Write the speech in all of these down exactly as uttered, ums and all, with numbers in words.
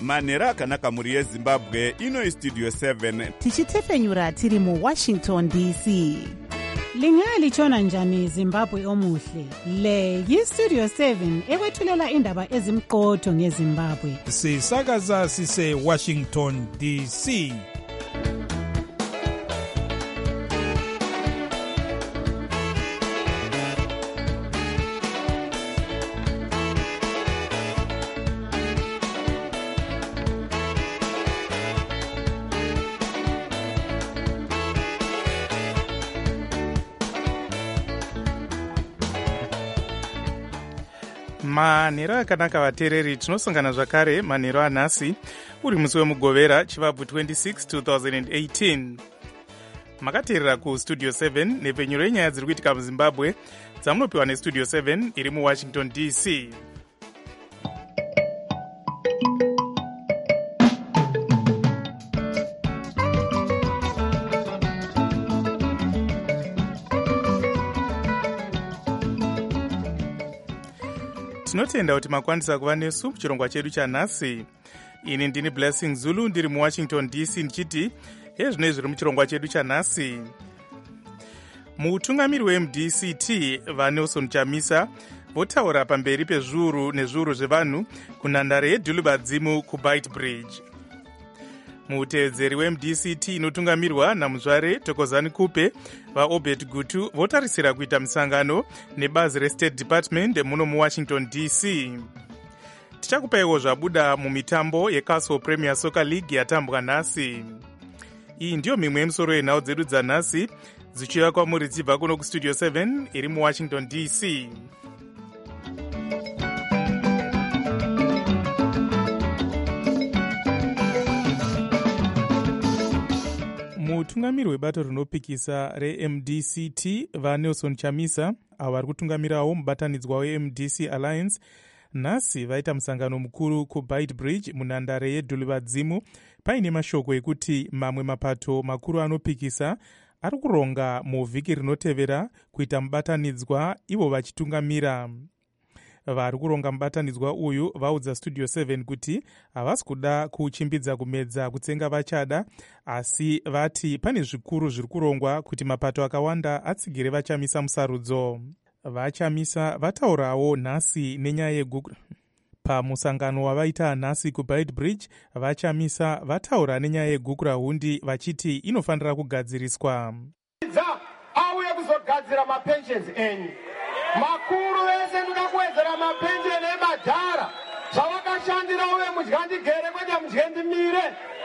manhero akanaka mhuri yezimbabwe. Ino Studio seven tichitefenyura tiri muwashington D C. Lingalitshona njani Zimbabwe omuhle? Le yiStudio seven ekwethulela indaba ezimqotho ngeZimbabwe. Sisakaza sise Washington D C. manhero akanaka vateereri, tinosangana zvakare manhero anhasi uri musi wemugovera chivabvu twenty-six two thousand eighteen. Makateerera kustudio seven nepfenyuro yenyaya dziri kuitika muzimbabwe dzamunopiwa nestudio seven iri muwashington D C. Tinotenda kuti makwanisa kuva nesu muchirongwa chedu chanhasi. Ini ndini Blessing Zulu ndiri muwashington D C ndichiti hezvinoi zviri muchirongwa chedu chanhasi. Mutungamiri weM D C T vaNelson Chamisa votaura pamberi pezviuru nezviuru zvevanhu kunhandare yeDhulubadzimu kuBite Bridge. Mutevedzeri weM D C T inotungamirwa namuzvare Thokozani Kupe vaObert Gutu votarisira kuita musangano nebazi reState Department muno muWashington D C. Tichakupaiwo zvabuda mumitambo yeCastle Premier Soccer League yatambwa nhasi. Iyi ndiyo mimwe yemusoro yenhau dzedu dzanhasi dzichiuya kwamuri dzibva kuno kustudio seven iri muWashington D C. Mutungamiri webato rinopikisa reM D C T vaNelson Chamisa avo vari kutungamirawo mubatanidzwa weM D C Alliance nhasi vaita musangano mukuru kuBite Bridge munhandare yeDhulubadzimu paine mashoko ekuti mamwe mapato makuru anopikisa ari kuronga muvhiki rinotevera kuita mubatanidzwa ivo vachitungamira. Vari kuronga mubatanidzwa uyu vaudza Studio seven kuti havasi kuda kuchimbidza kumedza kutsenga vachada, asi vati pane zvikuru zviri kurongwa kuti mapato akawanda atsigire vachamisa musarudzo. Vachamisa vataurawo nhasi nenyaya yeguku. Pamusangano wavaita nhasi kuBite Bridge, vachamisa vataura nenyaya yegukurahundi vachiti inofanira kugadziriswa. Auye kuzogadzira mapensions enyu. Makuru vese ndoda kuwedzera mapensheni ebadhara zvavakashandira uye mudyandigere kwete mudyendimire.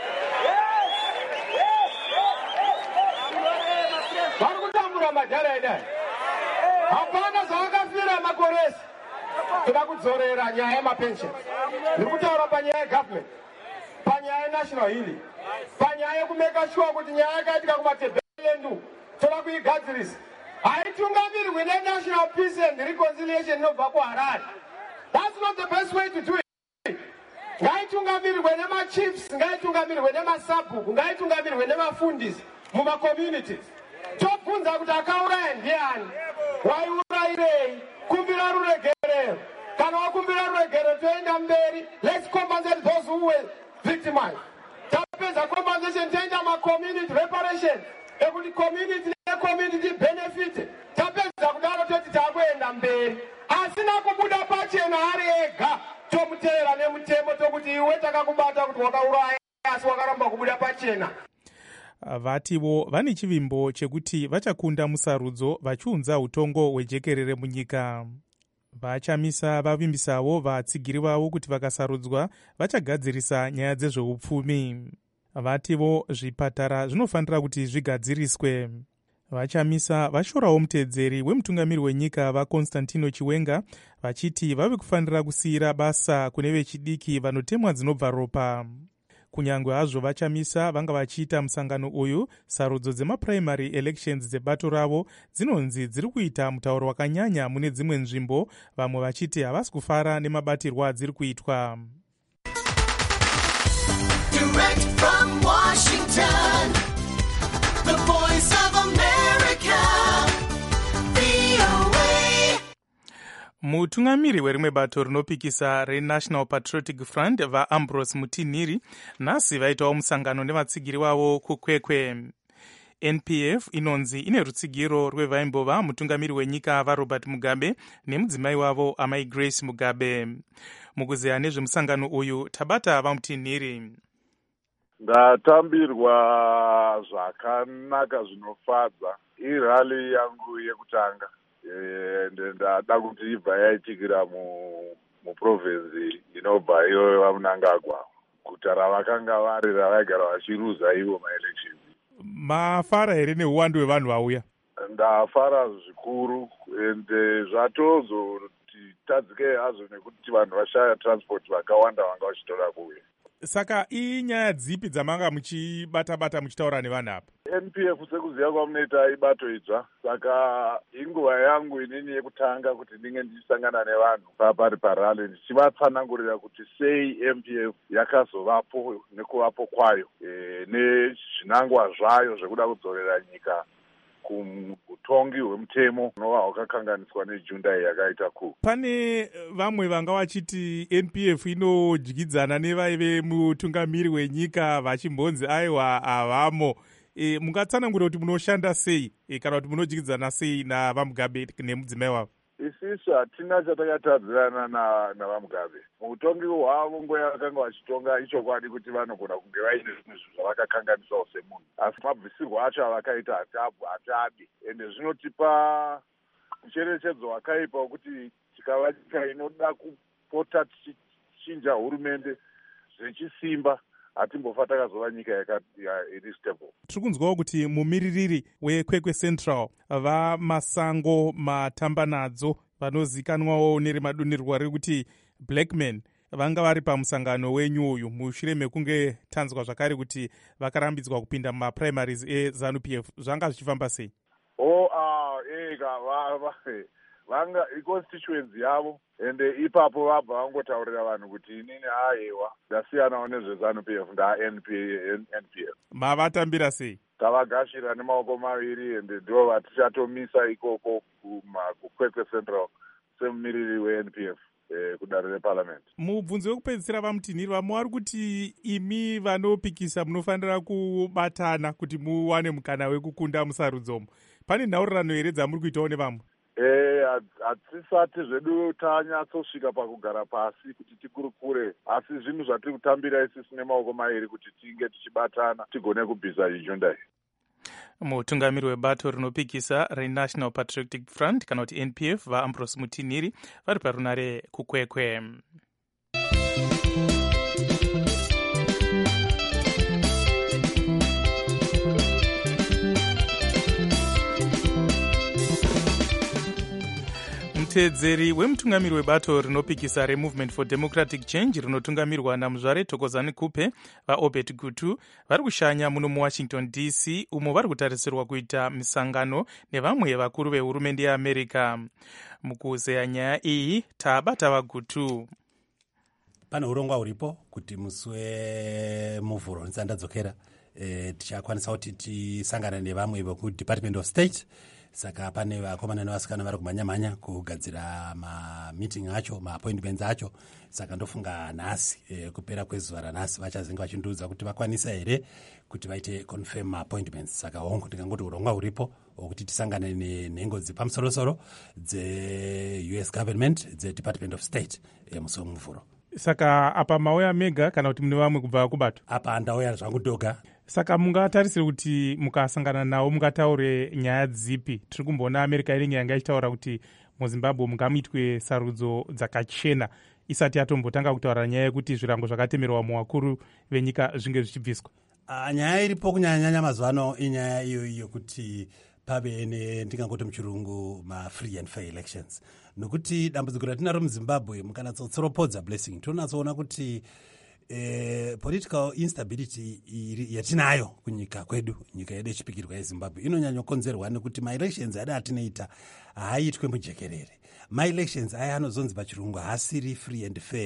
Vari kutambura madhara edai. Hapana zvavakafira makoresi. Toda kudzorera nyaya yemapensheni. Ndiri kutaura panyaya yegovernment, panyaya yenational healing, panyaya yekumeka sure kuti nyaya yakaitika kumatebhelendu toda kuigadzirisa. Haitungamirwe neNational Peace and Reconciliation inobva kuHarare. That's not the best way to do it. Ngaitungamirwe nemachiefs, ngaitungamirwe nemasabhuku, ngaitungamirwe nemafundisi mumacommunities. Tobvunza kuti akauraya ndiani, waiurayirei, kumbira ruregerero. Kana wakumbira ruregerero toenda mberi. Let's compensate those who were victimized. Tapedza compensation toenda macommunity reparation. Ekuti community community benefit tapedza kudaro toti takuenda mberi, asina kubuda pachena ari ega tomuteera nemutemo tokuti iwe takakubata kuti wakauraya asi wakaramba kubuda pachena. Vativo vane chivimbo chekuti vachakunda musarudzo vachiunza utongo hwejekerere munyika. Vachamisa vavimbisawo vatsigiri vavo kuti vakasarudzwa vachagadzirisa nyaya dzezveupfumi. Vativo zvipatara zvinofanira kuti zvigadziriswe. Vachamisa vashorawo mutedzeri wemutungamiri wenyika vaConstantino Chiwenga vachiti vave kufanira kusiyira basa kune vechidiki vanotemwa dzinobva ropa. Kunyangwe hazvo vachamisa vanga vachiita musangano uyu, sarudzo dzemaprimary elections dzebato ravo dzinonzi dziri kuita mutauro wakanyanya mune dzimwe nzvimbo, vamwe vachiti havasi kufara nemabatirwa adziri kuitwa. Direct from Washington, the voice of America, V O A. mutungamiri werimwe bato rinopikisa renational patriotic front vaambrose mutinhiri nhasi vaitawo musangano nevatsigiri wavo kukwekwe. N P F inonzi ine rutsigiro rwevaimbova mutungamiri wenyika varobert mugabe nemudzimai wavo amai grace mugabe. mukuzeya nezvemusangano uyu tabata vamutinhiri. ndatambirwa zvakanaka zvinofadza. irali yangu yekutanga ende ndada kuti ibva yaitikira muprovinsi inobva iyoyo vamunangagwa, guta ravakanga vari ravaigara vachiruza ivo maelections. mafara here neuwandu hwevanhu vauya? ndafara zvikuru ende zvatozoti tadzikei hazvo nekuti vanhu vashaya transport vakawanda vanga vachitora kuuya. Saka inyaya dzipi dzamanga muchibata-bata muchitaura nevanhu apa? N P F sekuziva kwamunoita ibato idzva, saka inguva yangu inini yekutanga kuti ndinge ndichisangana nevanhu papari parali ndichivatsanangurira kuti sei M P F yakazovapo nekuvapo kwayo e, nezvinangwa zvayo zvekuda kudzorera nyika kutongi hwemutemo unova hwakakanganiswa nejundai yakaita ku. Pane vamwe vanga vachiti N P F inodyidzana nevaive mutungamiri wenyika vachimbonzi aiwa havamo. E, mungatsanangura kuti munoshanda sei e, kana kuti munodyidzana sei navamugabe nemudzimai wavo? Isisu hatina chatakatadzirana navamugabe. Mutongi hwavo nguva yakanga vachitonga ichokwadi kuti vanogona kunge vaine zvimwe zvinhu zvavakakanganisawo semunhu, asi mabvisirwo acho avakaita hatadi, ende zvinotipa mucherechedzo wakaipa wekuti tikava nyika inoda kupota tichichinja hurumende zvechisimba hatimbofa takazova nyika iri stable. Tiri kunzwawo kuti mumiririri wekwekwe central vamasango matambanadzo vanozikanwawo neremadonherwa rekuti blackman vanga vari pamusangano wenyu uyu mushure mekunge tanzwa zvakare kuti vakarambidzwa kupinda mumaprimaries eZANU P F. zvanga zvichifamba sei? oh ah ega vanga iconstituency yavo ende ipapo vabva vangotaurira vanhu kuti inini aiwa ndasiyanawo nezveZANU P F nda N P F. Mavatambira sei? Tavagashira nemaoko maviri ende ndo vatichatomisa ikoko kukwekwe central semumiriri we-N P F eh, kudare reparliament. Mubvunzo wekupedzisira vamutinhiri vamwe vari kuti imi vanopikisa munofanira kubatana kuti muwane mukana wekukunda musarudzomo. Pane nhaurirano here dzamuri kuitawo nevamwe? Eh, hatisati zvedu tanyatsosvika pakugara pasi kuti tikurukure, asi zvinhu zvatiri kutambira isisi nemaoko mairi kuti tinge tichibatana tigone kubvisa ijundai. Mutungamiri webato rinopikisa renational patriotic front kana kuti N P F vaambrose mutinhiri vari parunare kukwekwe. Mutedzeri wemutungamiri webato rinopikisa removement for democratic change rinotungamirwa namuzvare Thokozani Kupe vaObert Gutu vari kushanya muno muWashington D C umo vari kutarisirwa kuita misangano nevamwe vakuru vehurumende yeAmerica. Mukuzeya nyaya iyi tabata vaGutu. Pane urongwa huripo kuti musi wemuvhuro ndisandadzokera e, tichakwanisa kuti tisangana nevamwe vekuDepartment of State. Saka pane vakomana nevasikana vari kumhanya-mhanya kugadzira mameeting acho, maappointments acho. Saka ndofunga nhasi e, kupera kwezuva ranhasi vachazinga vachindiudza kuti vakwanisa here kuti vaite confirm maappointments. Saka hongu ndingangoti urongwa huripo hwekuti tisangane nenhengo dzepamusorosoro dze-U S government dze-Department of State e, musi wemuvhuro. Saka apa mauya mega kana kuti mune vamwe kubva kubato? Apa ndauya zvangu doga. Saka mungatarisire kuti mukasangana nawo mungataure nyaya dzipi? Tiri kumboona America inenge yanga ichitaura kuti muZimbabwe mungamuitwe sarudzo dzakachena isati yatombotanga kutaura nyaya yekuti zvirango zvakatemerwa muvakuru venyika zvinge zvichibviswa. Uh, nyaya iripo kunyanya-nyanya mazuva ano inyaya iyo iyo kuti pave ndingangoti muchirungu ma-free and fair elections. Nokuti dambudziko ratinaro muZimbabwe mukanatsotsiropodza blessing tonatsoona kuti Eh, political instability yatinayo kunyika kwedu, nyika yedu yechipikirwa yeZimbabwe inonyanyokonzerwa nekuti ma-elections ade atinoita haaitwe mujekerere. Ma-elections aya anozonzi pachirungu haasiri free and fair,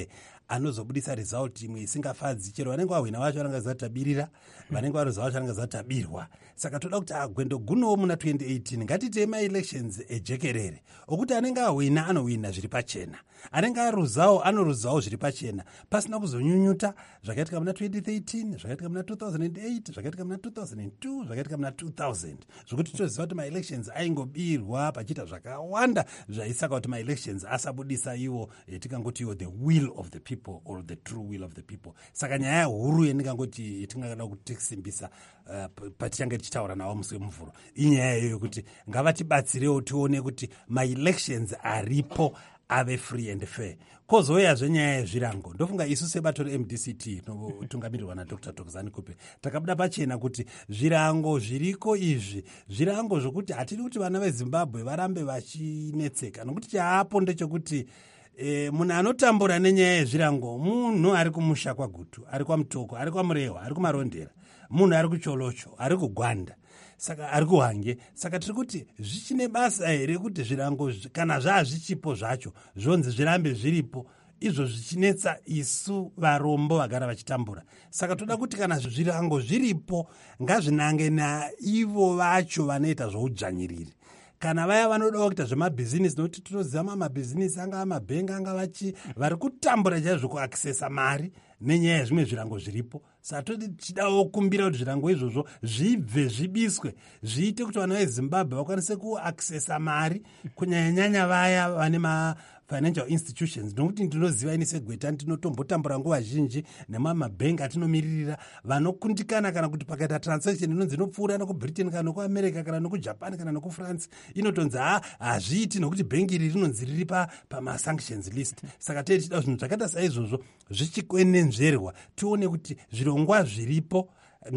anozobudisa result imwe isingafadzi. Chero vanenge vahwina vacho vanenge vazatabirira, vanenge varoza vacho vanenge vazatabirwa. Saka toda kuti agwendo gunowo muna twenty eighteen ngatiite maelections ejekerere okuti anenge ahwina anohwina zviri pachena, anenge aruzawo anoruzawo zviri pachena, pasina kuzonyunyuta zvakaitika muna twenty thirteen, zvakaitika muna two thousand eight, zvakaitika muna two thousand two, zvakaitika muna two thousand. Zvokuti toziva kuti maelections aingobirwa pachiita zvakawanda zvaisaka kuti maelections asabudisa iwo etikangoti iwo the will of the people or the true will of the people. Saka nyaya huru yendingangoti tingada kutisimbisa uh, patichange tichitaura nawo musi wemuvhuro inyaya yokuti ngavatibatsirewo tione kuti maelections aripo ave free and fair. Kozouya nyaya yezvirango ndofunga isu sebato re-M D C T tungamirirwa naDr Thokozani Kupe takabuda pachena kuti zvirango zviriko izvi zvirango zvokuti hatidi kuti vana veZimbabwe varambe vachinetseka, nokuti chaapo ndechekuti E, munhu anotambura nenyaya yezvirango munhu ari kumusha kwaGutu, ari kwaMutoko, ari kwaMurehwa, ari kuMarondera, munhu ari kuCholocho, ari kuGwanda, saka ari kuHwange. Saka tiri kuti zvichine basa here kuti zvirango kana zvaazvichipo zvacho zvonzi zvirambe zviripo, izvo zvichinetsa isu varombo vagara vachitambura. Saka toda kuti kana zvirango zviripo ngazvinange naivo vacho vanoita zvoudzvanyiriri. Kana vaya vanoda kuita zvemabhizinesi, nokuti tinoziva mamabhizinesi angava mabhengi angava chi vari kutambura chaizvo kuaksesa mari nenyaya yezvimwe zvirango zviripo. Saka toti tichidawo kumbira kuti zvirango izvozvo zvibve zvibiswe zviite kuti vana veZimbabwe vakwanise kuaksesa mari, kunyanya-nyanya vaya vane ma financial institutions, nokuti ndinoziva ini seGweta ndinotombotambura nguva zhinji nemamabhengi atinomiririra vanokundikana kana kuti pakaita transaction inonzi inopfuura nokuBritain kana nokuAmerica kana nokuJapan kana nokuFrance inotonzi ha hazviiti nokuti bhengi iri rinonzi riri pamasanctions list. Saka tei tichida zvinhu zvakaita saizvozvo zvichikwenenzverwa tione kuti zvirongwa zviripo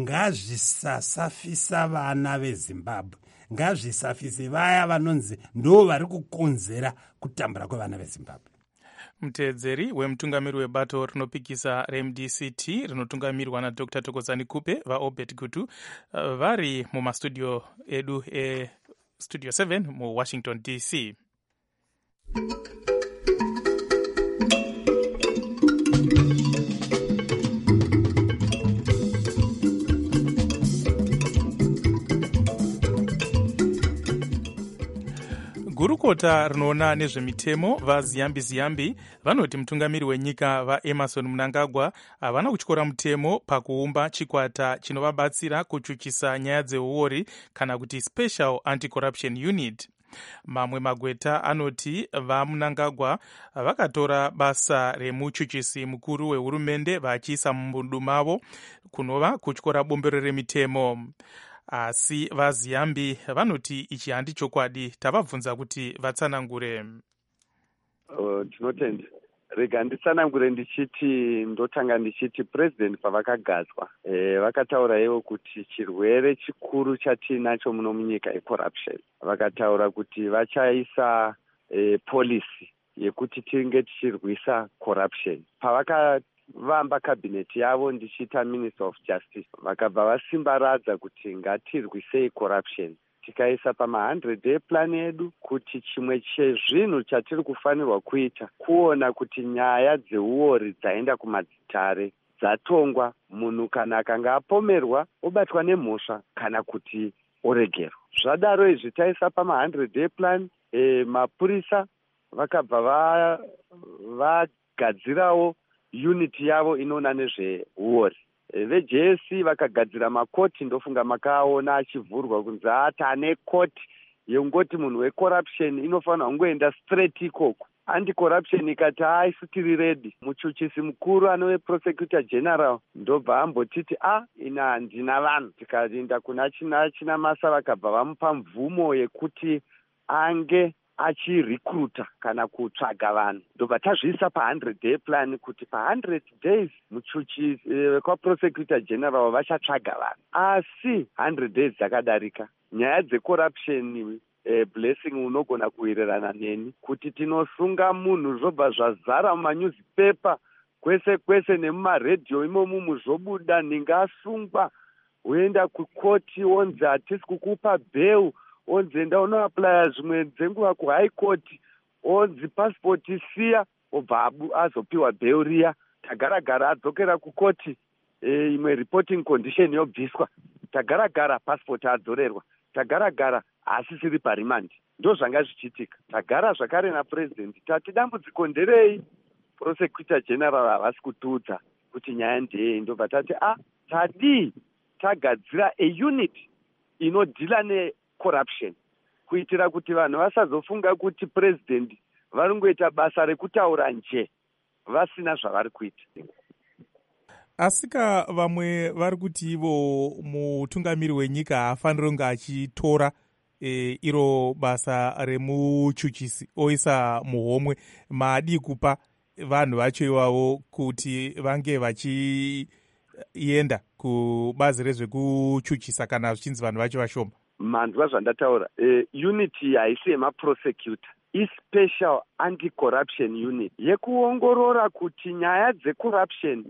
ngazvisasafisa vana veZimbabwe, ngazvisafise vaya vanonzi ndo vari kukonzera kutambura kwevana veZimbabwe. Mutedzeri wemutungamiri webato rinopikisa re-M D C T rinotungamirwa naDr Thokozani Kupe vaObert Gutu uh, vari mumastudio edu estudio seven muWashington D C. Gurukota rinoona nezvemitemo vaZiyambi Ziyambi vanoti mutungamiri wenyika vaEmerson Mnangagwa havana kutyora mutemo pakuumba chikwata chinovabatsira kuchuchisa nyaya dzeuori kana kuti Special Anti-Corruption Unit. Mamwe magweta anoti vaMnangagwa vakatora basa remuchuchisi mukuru wehurumende vachiisa mumbudu mavo kunova kutyora bombero remitemo. Asi vaZiyambi vanoti ichi handi chokwadi. Tavabvunza kuti vatsanangure. Tinotenda uh, rega nditsanangure ndichiti ndotanga ndichiti president pavakagadzwa e, vakataura ivo kuti chirwere chikuru chatinacho muno munyika ecorruption. Vakataura kuti vachaisa e, policy yekuti tinge tichirwisa corruption. Pavaka vamba kabineti yavo ndichita minister of justice vakabva vasimbaradza kuti ngatirwisei corruption, tikaisa pama one hundred day plan yedu kuti chimwe chezvinhu chatiri kufanirwa kuita kuona kuti nyaya dzeuori dzaenda kumadzitare dzatongwa, munhu kana akanga apomerwa obatwa nemhosva kana kuti oregerwa. Zvadaro izvi taisa pama one hundred day plan. E, mapurisa vakabva vagadzirawo va unity yavo inoona nezveuori. VeJ S C vakagadzira makoti, ndofunga makaona achivhurwa kunzi atane koti yengoti munhu wecorruption inofanira kungoenda straight ikoko. Anti-corruption ikati haisi tiri ready. Muchuchisi mukuru anove prosecutor general ndobva ambotiti a ina handina vanhu. Tikaenda kuna china china masa vakabva vamupa mvumo yekuti ange achirecruita kana kutsvaga vanhu. Ndobva tazviisa pa one hundred day plan kuti pa one hundred days muchuchisi eh, kwa prosecutor general vachatsvaga vanhu. Asi one hundred days dzakadarika. Nyaya dzecorruption eh, blessing unogona kuwirirana neni kuti tinosunga munhu zvobva zvazara mumanewspaper kwese kwese nemumaredhiyo imomu muzvobuda ningasungwa woenda kukoti onzi hatisi kukupa bail, onzi enda unoaplaya zvimwe dzenguva kuhigh court, onzi passport isiya obva azopiwa bail riya. tagara gara adzokera kukoti, e, imwe reporting condition yobviswa, tagara gara passport adzorerwa, tagara gara asisiri parimandi. Ndo zvanga zvichiitika. Tagara zvakare napresident tati dambudziko nderei, prosecutor general havasi kutiudza kuti nyaya ndeyei. Ndobva tati a tadii tagadzira a unit inodhila necorruption kuitira kuti vanhu vasazofunga kuti president vari kungoita basa rekutaura nje vasina zvavari kuita. Asika vamwe vari kuti ivo mutungamiri wenyika haafaniri kunge achitora e, iro basa remuchuchisi oisa muhomwe. Maadi kupa vanhu vacho ivavo kuti vange vachienda kubazi rezvekuchuchisa kana zvichinzi vanhu vacho vashoma. Manzwa zvandataura, e, unity haisi yemaprosecutor, ispecial anti-corruption unit yekuongorora kuti nyaya dzecorruption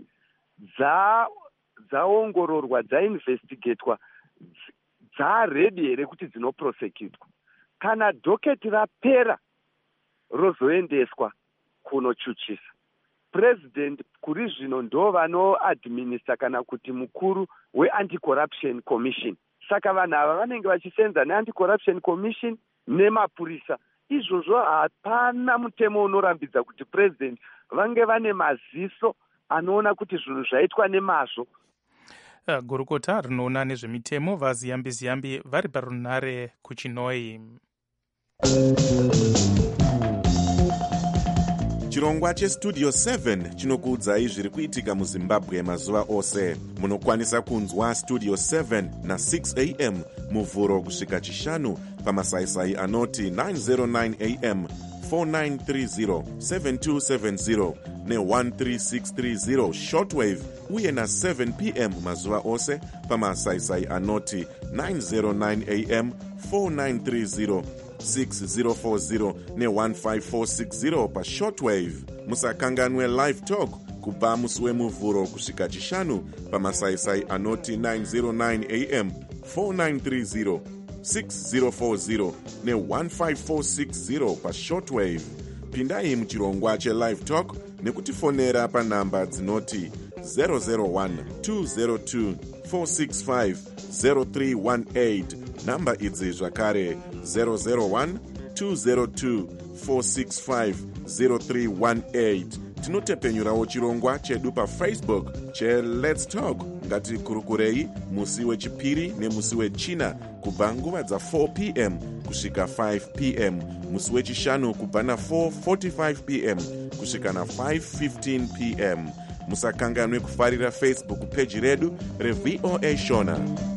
dzaongororwa dza dzainvestigatwa dzaredi here kuti dzinoprosecutwa. Kana dhoketi rapera rozoendeswa kunochuchisa, president kuri zvino ndo vanoadminister kana kuti mukuru weanti-corruption commission. Saka vanhu ava vanenge vachisenza neanti-corruption commission nemapurisa. Izvozvo hapana mutemo unorambidza kuti president vange vane maziso anoona kuti zvinhu zvaitwa nemazvo. Uh, gurukota rinoona nezvemitemo vaziyambi ziyambi vari parunhare kuChinoi. Chirongwa chestudio seven chinokuudzai zviri kuitika muZimbabwe mazuva ose. Munokwanisa kunzwa studio seven na six a m muvhuro kusvika chishanu pamasaisai anoti nine oh nine a m, four nine three zero, seven two seven zero ne one three six three zero shortwave uye na seven p m mazuva ose pamasaisai anoti nine oh nine a m, four nine three zero, six zero four zero ne one five four six zero pa shortwave. Musakanganwe live talk kubva musi wemuvhuro kusvika chishanu pamasaisai anoti nine oh nine a m, four nine three zero, six zero four zero ne one five four six zero pa shortwave. Pindai muchirongwa chelive talk nekutifonera panhamba dzinoti zero zero one, two zero two, four six five, zero three one eight. Namba idzi zvakare zero zero one, two zero two, four six five, zero three one eight. Tinotepenyurawo chirongwa chedu paFacebook che Let's Talk. Ngatikurukurei musi wechipiri nemusi wechina kubva nguva dza four p m kusvika five p m, musi wechishanu kubva na four forty-five p m kusvika na five fifteen p m. Musakanganwe kufarira Facebook page redu reV O A Shona.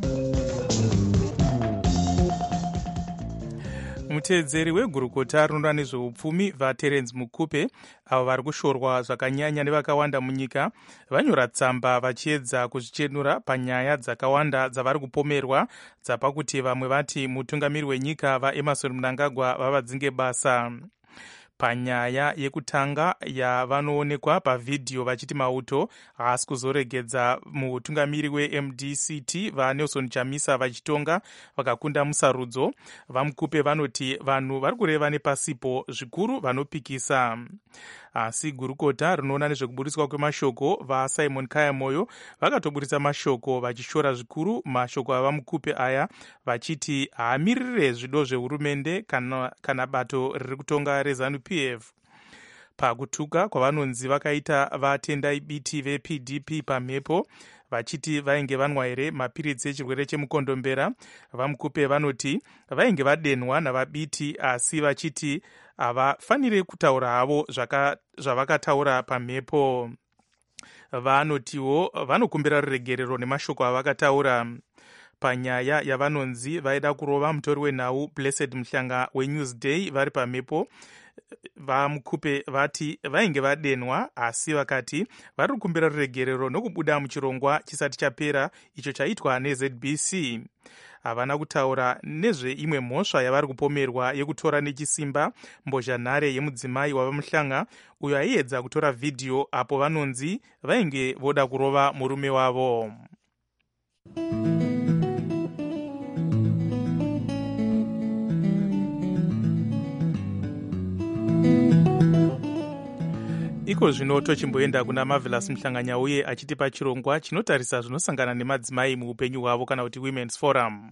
Muteedzeri wegurukota rinoona nezveupfumi vaTerence Mukupe avo vari kushorwa zvakanyanya nevakawanda munyika vanyora tsamba vachiedza kuzvichenura panyaya dzakawanda dzavari kupomerwa dzapa kuti vamwe vati mutungamiri wenyika vaEmmerson Mnangagwa vavadzinge basa. Panyaya yekutanga yavanoonekwa pavhidhiyo vachiti mauto haasi kuzoregedza mutungamiri weM D C T vaNelson Chamisa vachitonga vakakunda musarudzo. VaMukupe vanoti vanhu vari kureva nepasipo zvikuru vanopikisa. Asi gurukota rinoona nezvekuburiswa kwemashoko vaSimon Kayamoyo vakatoburitsa mashoko vachishora zvikuru mashoko avaMukupe aya vachiti haamirire zvido zvehurumende kana, kana bato riri kutonga reZANU P F. Pakutuka kwavanonzi vakaita vatendai biti veP D P pamhepo vachiti vainge vanwa here mapiritsi echirwere chemukondombera, vaMukupe vanoti vainge vadenwa navabiti asi vachiti havafaniri kutaura havo zvavakataura pamhepo. Vanotiwo vanokumbira ruregerero nemashoko avakataura. Panyaya yavanonzi vaida kurova mutori wenhau Blessed Mhlanga weNewsday vari pamhepo, vaMukupe vati vainge vadenwa asi vakati vari kukumbira ruregerero nokubuda muchirongwa chisati chapera icho chaitwa neZ B C. Havana kutaura nezveimwe mhosva yavari kupomerwa yekutora nechisimba mbozhanhare yemudzimai wavaMhlanga uyo aiedza kutora vhidhiyo apo vanonzi vainge voda kurova murume wavo. iko zvino tochimboenda kuna Marvelous Mhlanganyauye achitipa chirongwa chinotarisa zvinosangana nemadzimai muupenyu hwavo kana kuti Women's Forum.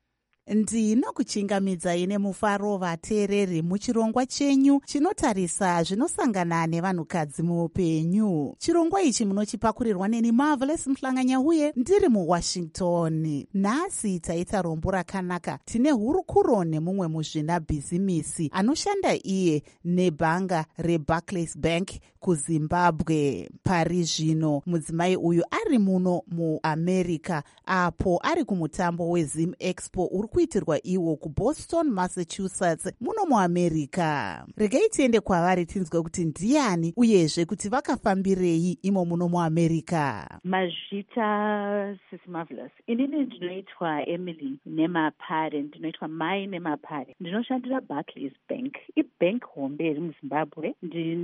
Ndinokuchingamidzai nemufaro vateereri muchirongwa chenyu chinotarisa zvinosangana nevanhukadzi muupenyu. Chirongwa ichi munochipakurirwa neni Marvelous Mhlanganyauye ndiri muWashington. Nhasi taita rombo rakanaka. Tine hurukuro nemumwe muzvinabhizimisi anoshanda iye nebhanga reBarclays Bank kuZimbabwe. Pari zvino mudzimai uyu ari muno muAmerica apo ari kumutambo weZim Expo uri kuitirwa iwo kuBoston, Massachusetts muno muAmerica. Regai tiende kwavari tinzwe kuti ndiani uyezve kuti vakafambirei imo muno muAmerica. Mazvita Sis Marvelous. Inini ndinoitwa Emily Nemapare, ndinoitwa Mai Nemapare. Ndinoshandira Barclays Bank. Ibank hombe iri muZimbabwe.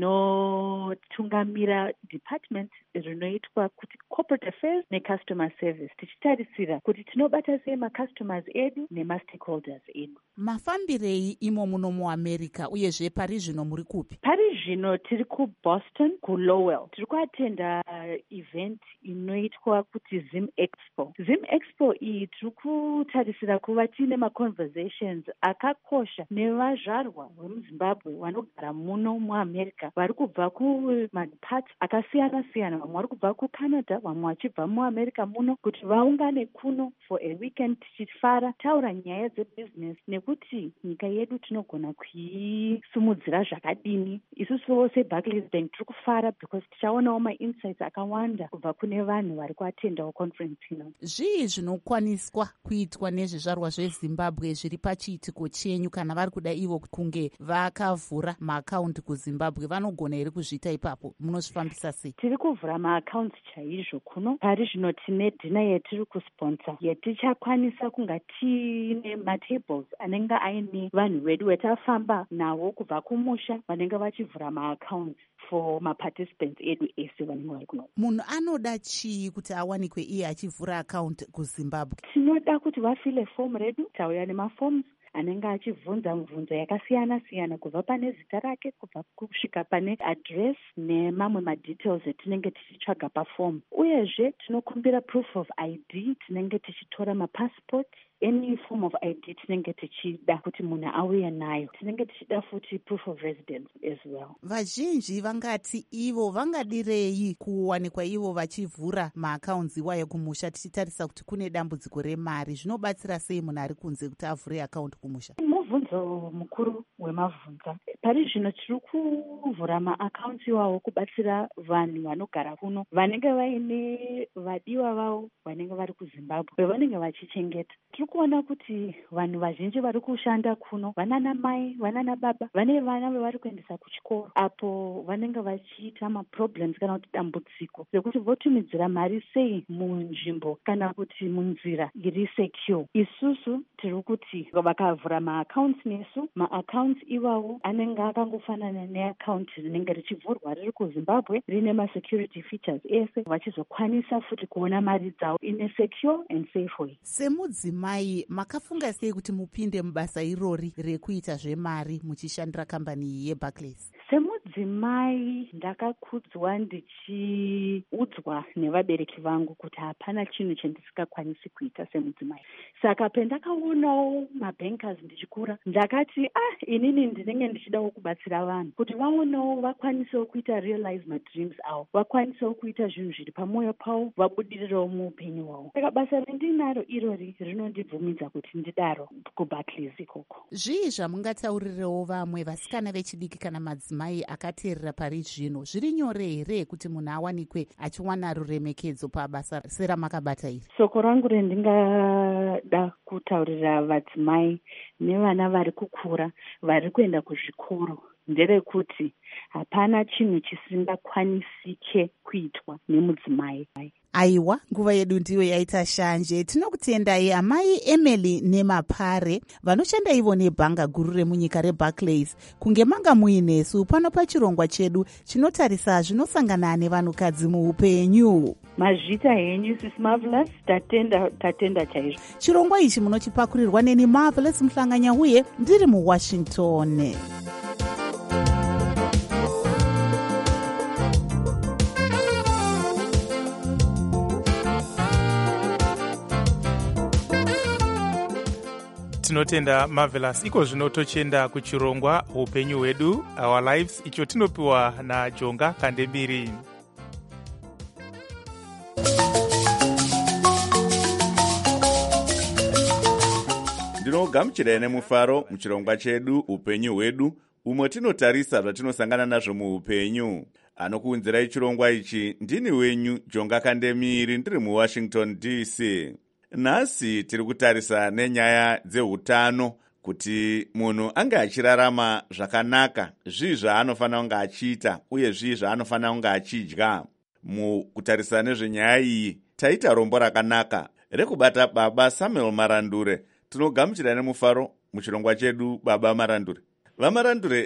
Ndinotungamira department rinoitwa kuti Corporate Affairs neCustomer Service. Tichitarisira kuti tinobata sei macustomers edu nemastakeholders edu. Mafambirei imo muno muAmerica uyezve pari zvino muri kupi? Pari zvino tiri kuBoston kuLowell. Tiri kuatenda event inoitwa kuti Zim Expo. Zim Expo iyi tiri kutarisira kuva tiine maconversations akakosha nevazvarwa vemuZimbabwe vanogara muno muAmerica vari kubva kumaparts akasiyana siyana. Vamwe vari kubva kuCanada, vamwe vachibva muAmerica muno kuti vaungane kuno for a weekend tichifara taura nyaya dzebusiness nekuti nyika yedu tinogona kuisimudzira zvakadini. Isusuwo seBarclays Bank tiri kufara because tichaonawo mainsights akawanda kubva kune vanhu vari kuatendawo conference ino. Zvii zvinokwaniswa kuitwa nezvizvarwa zveZimbabwe zviri pachiitiko chenyu kana vari kuda ivo kunge vakavhura maakaundi kuZimbabwe vanogona here kuzviita ipapo? Munozvifambisa sei? Tiri kuvhura maakaunti chaizvo kuno. Pari zvino tine dhina yetiri kusponsor yetichakwanisa kunga tiine matables anenge aine vanhu vedu vetafamba navo kubva kumusha vanenge vachivhura maakaunti for maparticipants edu ese vanenge vari kuno. Munhu anoda chii kuti awanikwe iye achivhura akaunti kuZimbabwe? Tinoda kuti vafile fomu redu. Tauya nemafomu anenge achibvunza mibvunzo yakasiyana siyana kubva pane zita rake kubva kusvika pane address nemamwe madetails etinenge tichitsvaga pafomu. Uyezve tinokumbira proof of I D, tinenge tichitora mapassport, any form of I D tinenge tichida kuti munhu auye nayo. Tinenge tichida futi proof of residence as well. Vazhinji vangati ivo vangadirei kuwanikwa ivo vachivhura maakaunti iwayo kumusha tichitarisa kuti kune dambudziko remari. Zvinobatsira sei munhu ari kunze kuti avhure akaunti kumusha? Mubvunzo mukuru wemabvunza. Pari zvino tiri kuvhura maakaunti iwawo kubatsira vanhu vanogara kuno vanenge vaine vadiwa vavo vanenge vari kuZimbabwe vanenge vachichengeta. Tiri kuona kuti vanhu vazhinji vari kushanda kuno vanana mai vanana baba vane vana vavari kuendesa kuchikoro apo vanenge vachiita maproblems kana kuti dambudziko rekuti votumidzira mari sei munzvimbo kana kuti munzira iri secure. Isusu tiri kuti vakavhura maakaunti nesu maakaunti iwawo anenge akangofanana neakaunti rinenge richivhurwa riri kuZimbabwe rine masecurity features ese vachizokwanisa futi kuona mari dzavo in a secure and safe way. Semudzimai makafunga sei kuti mupinde mubasa irori rekuita zvemari muchishandira kambani yeBarclays? Semudzimai ndakakudzwa ndichiudzwa nevabereki vangu kuti hapana chinhu chandisingakwanisi kuita semudzimai. Saka pendakaonawo mabankers ndichikura ndakati ah inini ndinenge ndichidawo kubatsira vanhu kuti vaonewo vakwanisewo kuita realize my dreams avo, vakwanisewo kuita zvinhu zviri pamwoyo pavo, vabudirirewo muupenyu hwavo. Saka basa rendinaro irori rinondibvumidza kuti ndidaro kuBarclays ikoko. Zvii zvamungataurirewo vamwe vasikana vechidiki kana madzimai akateerera pari zvino? Zviri nyore here kuti munhu awanikwe achiwana ruremekedzo pabasa seramakabata iri? Soko rangu rendingada kutaurira vadzimai nevana vari kukura vari kuenda kuzvikoro nderekuti hapana chinhu chisingakwanisike kuitwa nemudzimai. Aiwa, nguva yedu ndiyo yaita shanje. Tinokutendai amai Emily Nemapare vanoshanda ivo nebhanga guru remunyika reBarclays kunge manga muinesu pano pachirongwa chedu chinotarisa zvinosangana nevanhukadzi muupenyu. Mazvita henyu Sis Marvelous, tatenda tatenda chaizvo. Chirongwa ichi munochipakurirwa neni Marvelous Mhlanganyauye ndiri muWashington. tinotenda Marvelous. Iko zvino tochenda kuchirongwa upenyu hwedu, Our Lives, icho tinopiwa naJonga Kandemiri. Ndinogamuchirai nemufaro muchirongwa chedu upenyu hwedu, umwe tinotarisa zvatinosangana nazvo muupenyu. Anokuunzirai chirongwa ichi ndini wenyu Jonga Kandemiri, ndiri muWashington D C. Nhasi tiri kutarisa nenyaya dzeutano, kuti munhu ange achirarama zvakanaka, zvii zvaanofanira kunge achiita uye zvii zvaanofanira kunge achidya. Mukutarisa nezvenyaya iyi taita rombo rakanaka rekubata baba Samuel Marandure. Tinogamuchira nemufaro muchirongwa chedu baba Marandure. VaMarandure,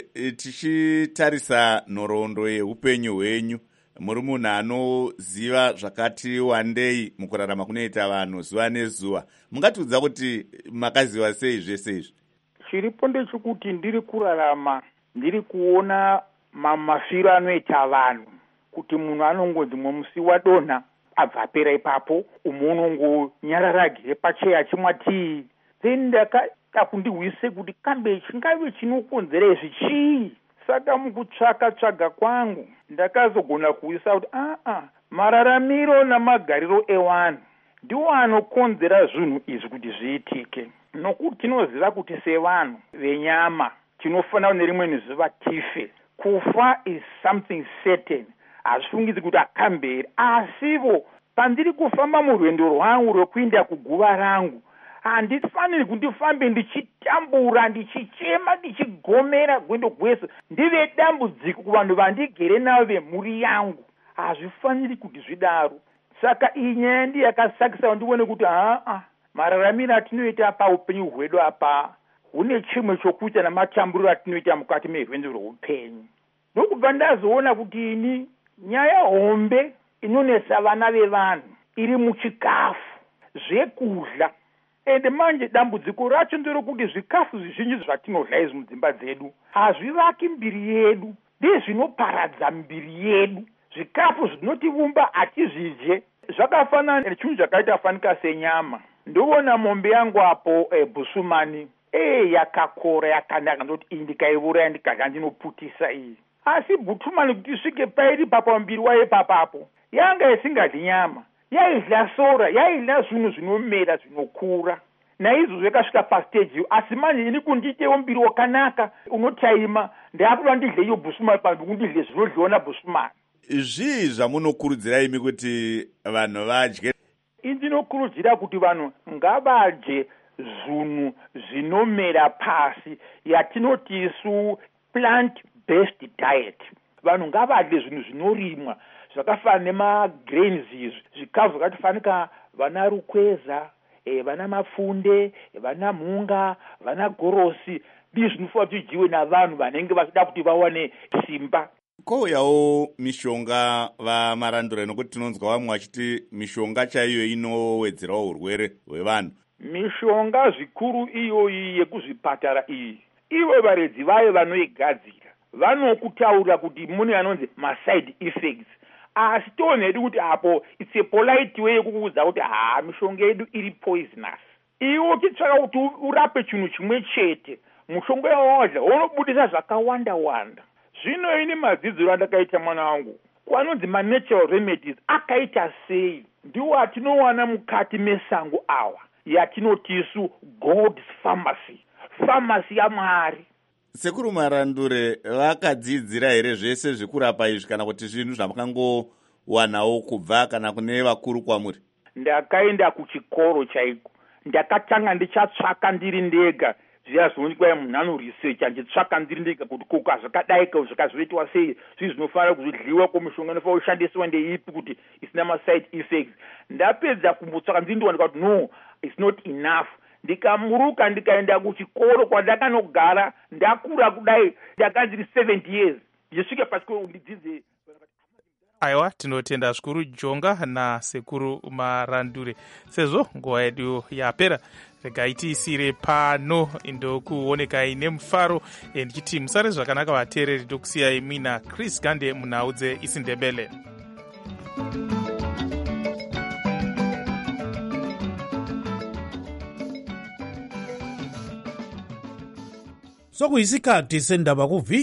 tichitarisa nhoroondo yeupenyu hwenyu, muri munhu anoziva zvakati wandei mukurarama kunoita vanhu zuva nezuva. Mungatiudza kuti makaziva sei zvese izvi? Chiripo ndechekuti ndiri kurarama ndiri kuona mafiro anoita vanhu, kuti munhu anongonzi musi wadonha abva apera ipapo, umwe unongonyararagire pacheya chimwa tii. Then ndakada kundihwise kuti kambe chingave chinokonzera izvi chii. Saka mukutsvaka tsvaga kwangu ndakazogona kuisa kuti aa mararamiro namagariro evanhu ndiwo anokonzera zvinhu izvi kuti zviitike. Nokuti tinoziva kuti sevanhu venyama tinofanira nerimwe nezuva tife. Kufa is something certain. Hazvifungidzi kuti akamberi. Asivo pandiri kufamba murwendo rwangu rwekuenda kuguva rangu, handifaniri kuti ndifambe ndichitambura, ndichichema, ndichigomera gwendo gwese ndive dambudziko kuvanhu vandigere navo vemhuri yangu. Hazvifaniri kuti zvidaro. Saka iyi nyaya ndiyo yakasakisa ndione kuti haa, mararamiro atinoita paupenyu hwedu apa hune chimwe chokuita namatamburiro atinoita mukati merwendo rweupenyu. Ndokubva ndazoona kuti ini nyaya hombe inonesa vana vevanhu iri muchikafu, zvekudya. Ende manje dambudziko racho nderokuti zvikafu zvizhinji zvatinodya izvi mudzimba dzedu hazvivaki mbiri yedu, ndezvinoparadza mbiri yedu. Zvikafu zvinotivumba hatizvidye. Zvakafanana nechinhu chakaita fanika senyama. Ndoona mombe yangu apo e, Busumani e yakakora yakanaka, ndoti iyi ndikaiuraya ndikadya ndinoputisa iyi. Asi Busumani kuti isvike pairi papambiri waye papapo yanga isingadyi nyama, yaidya sora, yaidya zvinhu zvinomera zvinokura. Naizvo zvakasvika pastage, asi manje ini kunditewo mbiri wakanaka unotaima, ndakuda ndidye iyo Busumani pandu kundidye zvinodyiwa naBusumani. Zvii zvamunokurudzira imi kuti vanhu vadye? Indinokurudzira kuti vanhu ngavadye zvinhu zvinomera pasi, yatinoti isu plant based diet. Vanhu ngavadye zvinhu zvinorimwa zvakafanana nemagrains izvi, zvikafu zvakatifanika vana rukweza, e, vana mafunde, e, vana mhunga, vana gorosi. Ndizvo zvinofanira kuti zvidyiwe navanhu vanenge vachida kuti vawane simba. Kouyawo mishonga vaMarandure, nokuti tinonzwa vamwe vachiti mishonga chaiyo inowedzerawo urwere hwevanhu. Mishonga zvikuru iyoyi yekuzvipatara iyi, ivo varedzi vayo vanoigadzira vanokutaura kuti mune anonzi maside effects. Asi tonhedi kuti apo it's a polite way yekukuudza kuti haa, mishonga yedu iri poisonous. Iwo uchitsvaka kuti urape chinhu chimwe chete, mushonga yawadya unobudisa zvakawanda wanda. Zvino ini madzidziro andakaita mwana wangu kwanonzi manatural remedies akaita sei, ndiwo atinowana mukati mesango awa yatinoti isu God's pharmacy, pharmacy yaMwari. Sekuru Marandure, vakadzidzira here zvese zvekurapa izvi kana kuti zvinhu zvamukangowanawo kubva kana kune vakuru kwamuri? Ndakaenda kuchikoro chaiko, ndakatanga ndichatsvaka ndiri ndega zviya zvinoitwa munhu anoresearcha, nditsvaka ndiri ndega kuti koka zvakadaika zvakazvoitwa sei, zvii zvinofanira kuzvidliwa, komishonga inofanira kushandiswa ndeipi kuti isina maside effects. Ndapedza kumbotsvaka ndiri ndiwanika kuti no, it's not enough. Ndikamuruka ndikaenda kuchikoro kwandakanogara, ndakura kudai, ndakanziri seventy years ndisvike pachikoro ndidzidze. Aiwa, tinotenda zvikuru Jonga nasekuru Marandure. Sezvo nguva yedu yapera, regai tiisire pano ndokuonekai nemufaro ndichiti musare zvakanaka vateereri, ndokusiyai mina Chris Gande munhau dzeIsiNdebele. sokuyisikhathi sendaba ku-V